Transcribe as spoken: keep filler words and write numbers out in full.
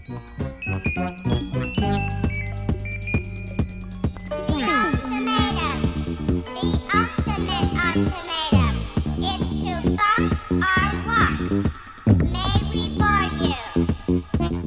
Ultimatum is to fuck or walk. May we bore you?